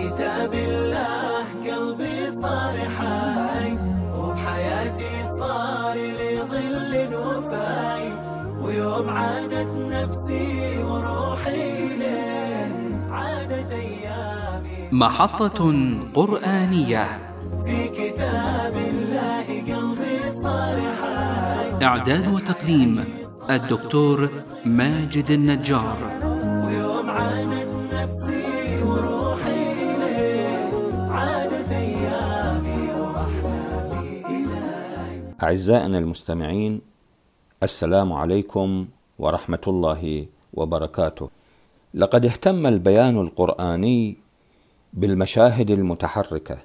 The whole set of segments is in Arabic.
كتاب الله قلبي صار حي، وبحياتي صار لي ظل وفاي، ويوم عادت نفسي وروحي ليه عادت أيامي. محطة قرآنية في كتاب الله قلبي صار حي. إعداد وتقديم الدكتور ماجد النجار. ويوم عادت نفسي وروحي ليه عادت أيامي وأحلامي إلي. أعزائنا المستمعين، السلام عليكم ورحمة الله وبركاته. لقد اهتم البيان القرآني بالمشاهد المتحركة،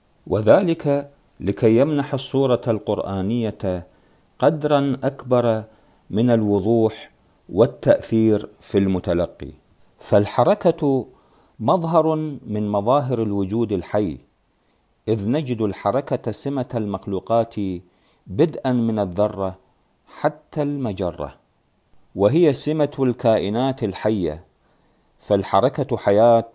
وذلك لكي يمنح الصورة القرآنية قدرا أكبر من الوضوح والتأثير في المتلقي. فالحركة مظهر من مظاهر الوجود الحي، إذ نجد الحركة سمة المخلوقات بدءا من الذرة حتى المجرة، وهي سمة الكائنات الحية، فالحركة حياة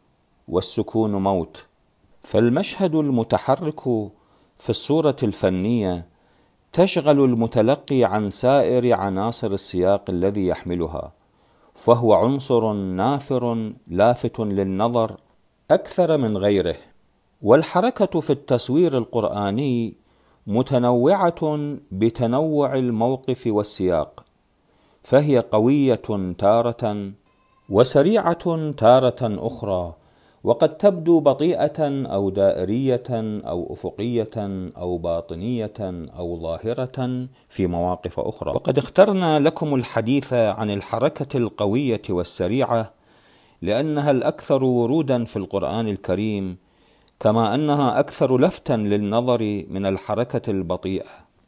والسكون موت. فالمشهد المتحرك في الصورة الفنية تشغل المتلقي عن سائر عناصر السياق الذي يحملها، فهو عنصر نافر لافت للنظر أكثر من غيره. والحركة في التصوير القرآني متنوعة بتنوع الموقف والسياق، فهي قوية تارة وسريعة تارة أخرى، وقد تبدو بطيئة أو دائرية أو أفقية أو باطنية أو ظاهرة في مواقف أخرى. وقد اخترنا لكم الحديث عن الحركة القوية والسريعة لأنها الأكثر ورودا في القرآن الكريم، كما أنها أكثر لفتا للنظر من الحركة البطيئة.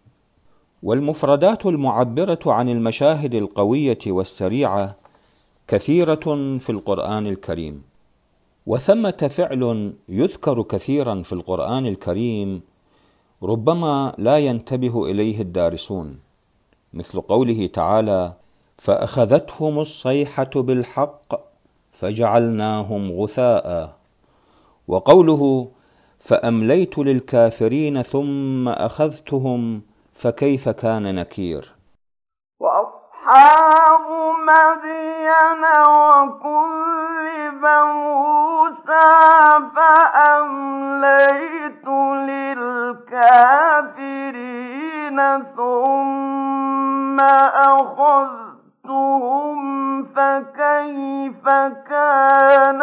والمفردات المعبرة عن المشاهد القوية والسريعة كثيرة في القرآن الكريم، وثمة فعل يذكر كثيرا في القرآن الكريم ربما لا ينتبه إليه الدارسون، مثل قوله تعالى: فأخذتهم الصيحة بالحق فجعلناهم غثاء، وقوله: فأمليت للكافرين ثم أخذتهم فكيف كان نكير. وأصحاب مدين وكذب موسى فأمليت للكافرين ثم أخذتهم فكيف كان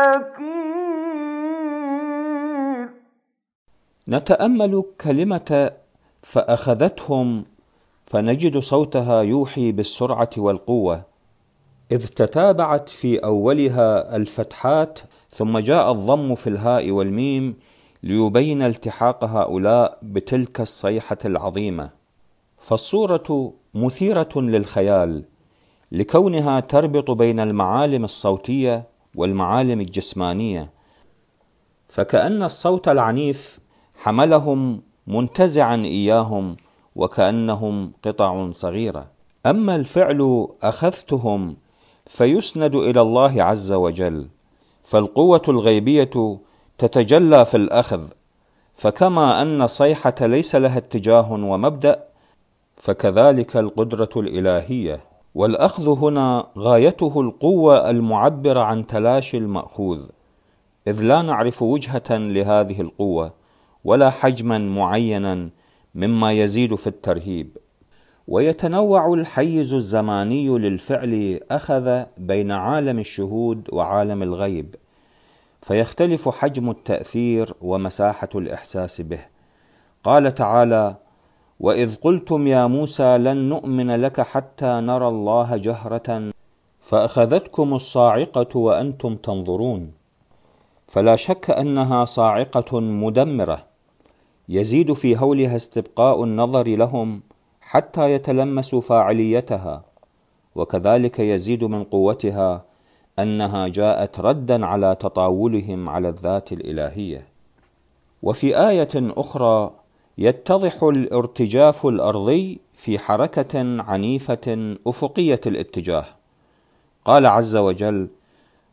نكير. نتأمل كلمة فأخذتهم، فنجد صوتها يوحي بالسرعة والقوة، إذ تتابعت في أولها الفتحات ثم جاء الضم في الهاء والميم ليبين التحاق هؤلاء بتلك الصيحة العظيمة. فالصورة مثيرة للخيال لكونها تربط بين المعالم الصوتية والمعالم الجسمانية، فكأن الصوت العنيف حملهم منتزعا إياهم وكأنهم قطع صغيرة. أما الفعل أخذتهم فيسند إلى الله عز وجل، فالقوة الغيبية تتجلى في الأخذ، فكما أن الصيحة ليس لها اتجاه ومبدأ، فكذلك القدرة الإلهية. والأخذ هنا غايته القوة المعبرة عن تلاشي المأخوذ، إذ لا نعرف وجهة لهذه القوة ولا حجما معينا مما يزيد في الترهيب. ويتنوع الحيز الزماني للفعل أخذ بين عالم الشهود وعالم الغيب، فيختلف حجم التأثير ومساحة الإحساس به. قال تعالى: وإذ قلتم يا موسى لن نؤمن لك حتى نرى الله جهرة فأخذتكم الصاعقة وأنتم تنظرون. فلا شك أنها صاعقة مدمرة، يزيد في هولها استبقاء النظر لهم حتى يتلمسوا فاعليتها، وكذلك يزيد من قوتها أنها جاءت ردا على تطاولهم على الذات الإلهية. وفي آية أخرى يتضح الارتجاف الأرضي في حركة عنيفة أفقية الاتجاه. قال عز وجل: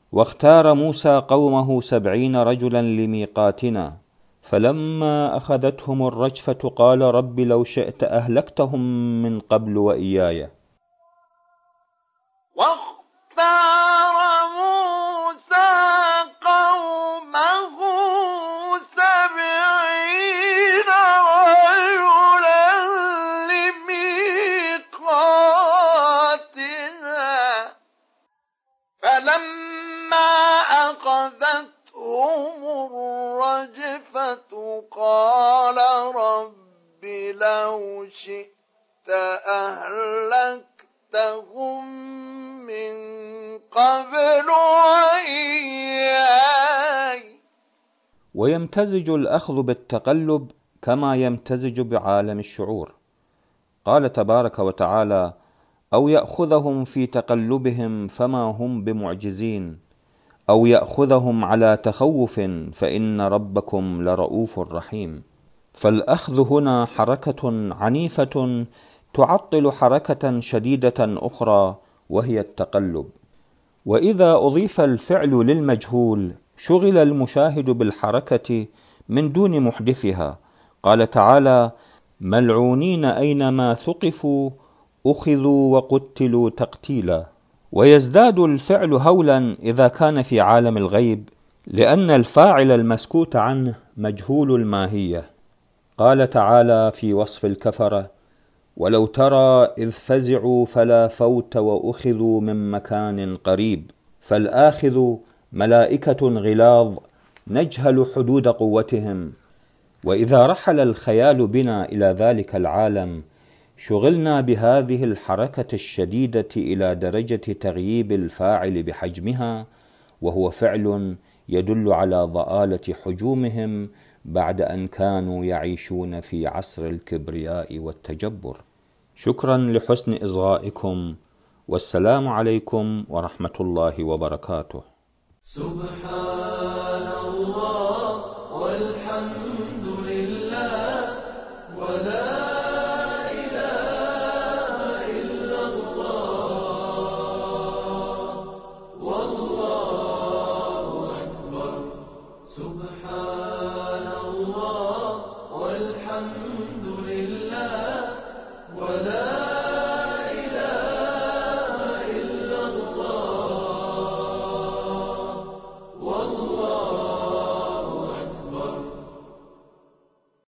واختار موسى قومه 70 رجلا لميقاتنا، فلما أخذتهم الرجفة قال رب لو شئت أهلكتهم من قبل وإياي. واختار موسى قومه 70 رجلا لميقاتنا، فلما أخذتهم الرجفة قال رب لو شئت أهلكتهم من قبل وإياي. ويمتزج الأخذ بالتقلب كما يمتزج بعالم الشعور. قال تبارك وتعالى: أو يأخذهم في تقلبهم فما هم بمعجزين، أو يأخذهم على تخوف فإن ربكم لرؤوف رحيم. فالأخذ هنا حركة عنيفة تعطل حركة شديدة أخرى وهي التقلب. وإذا أضيف الفعل للمجهول شغل المشاهد بالحركة من دون محدثها. قال تعالى: ملعونين أينما ثقفوا أخذوا وقتلوا تقتيلا. ويزداد الفعل هولا إذا كان في عالم الغيب، لأن الفاعل المسكوت عنه مجهول الماهية. قال تعالى في وصف الكفرة: ولو ترى إذ فزعوا فلا فوت وأخذوا من مكان قريب. فالآخذ ملائكة غلاظ نجهل حدود قوتهم، وإذا رحل الخيال بنا إلى ذلك العالم شغلنا بهذه الحركة الشديدة إلى درجة تغييب الفاعل بحجمها، وهو فعل يدل على ضآلة حجومهم بعد أن كانوا يعيشون في عصر الكبرياء والتجبر. شكرا لحسن إصغائكم، والسلام عليكم ورحمة الله وبركاته. سبحان